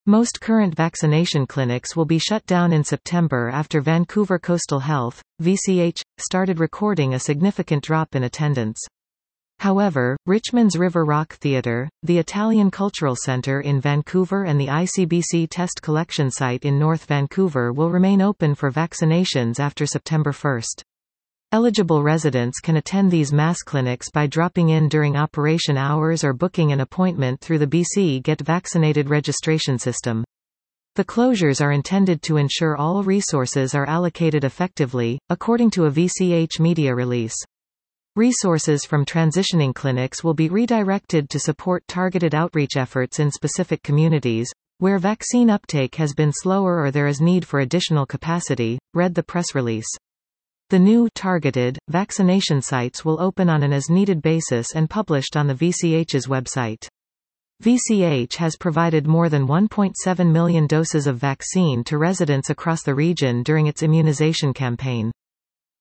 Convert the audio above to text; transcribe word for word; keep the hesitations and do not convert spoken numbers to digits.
Most current vaccination clinics will be shut down in September after Vancouver Coastal Health, V C H, started recording a significant drop in attendance. However, Richmond's River Rock Theatre, the Italian Cultural Centre in Vancouver and the I C B C test collection site in North Vancouver will remain open for vaccinations after September first. Eligible residents can attend these mass clinics by dropping in during operation hours or booking an appointment through the B C Get Vaccinated registration system. The closures are intended to ensure all resources are allocated effectively, according to a V C H media release. Resources from transitioning clinics will be redirected to support targeted outreach efforts in specific communities, where vaccine uptake has been slower or there is need for additional capacity, read the press release. The new targeted vaccination sites will open on an as-needed basis and published on the V C H's website. V C H has provided more than one point seven million doses of vaccine to residents across the region during its immunization campaign.